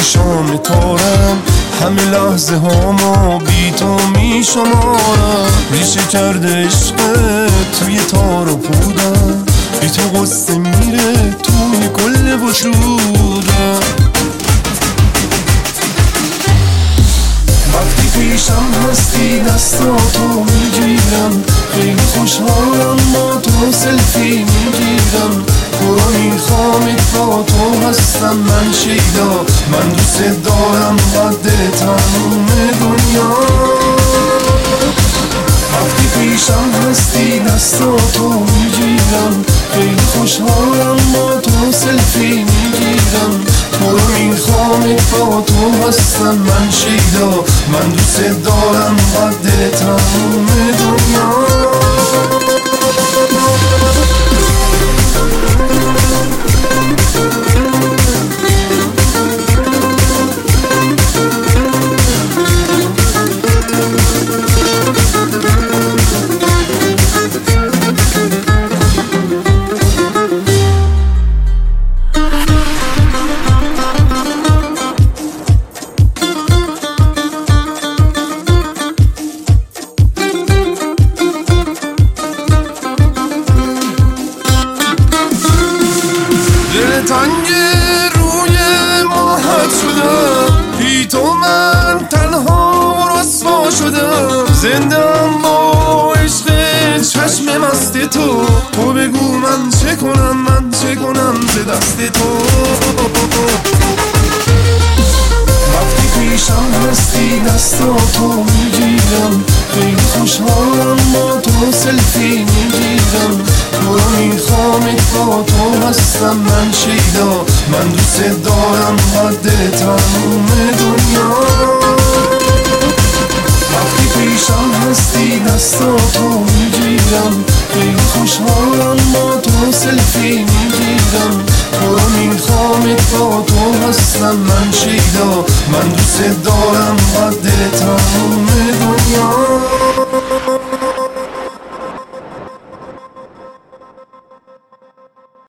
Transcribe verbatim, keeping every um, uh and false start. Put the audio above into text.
چشام تارم، همه لحظه هامو بی تو می شمارم. ریشه کرده عشقت توی تار و پودم، بی تو قصه میره توی کل وجودم. وقتی پیشم هستی دستاتو میگیرم، خیلی خوشحالم با تو سلفی میگیرم. تو رو میخوام با تو هستم من شیدا، من دوست دارم قد تموم دنیا. وقتی پیشم هستی دستاتو میگیرم، خیلی خوشحالم با تو سلفی میگیرم. تو رو میخوام با تو هستم من شیدا، من دوست دارم قد تموم دنیا. تنگ روی ماهت شدم، بی تو من تنها و رسوا شدم. زندم با عشق چشم مست تو، تو بگو من چه کنم، من چه کنم ز دست تو. وقتی پیشم هستی دستاتو میگیرم، خیلی خوشحالم با تو سلفی میگیرم. تو رو میخوام با تو هستم من شیدا، من دوست دارم قد تموم دنیا. وقتی پیشم هستی دستاتو میگیرم، خیلی خوشحالم با تو سلفی میگیرم. تو رو میخوام با تو هستم من شیدا، من دوست دارم قد تموم دنیا.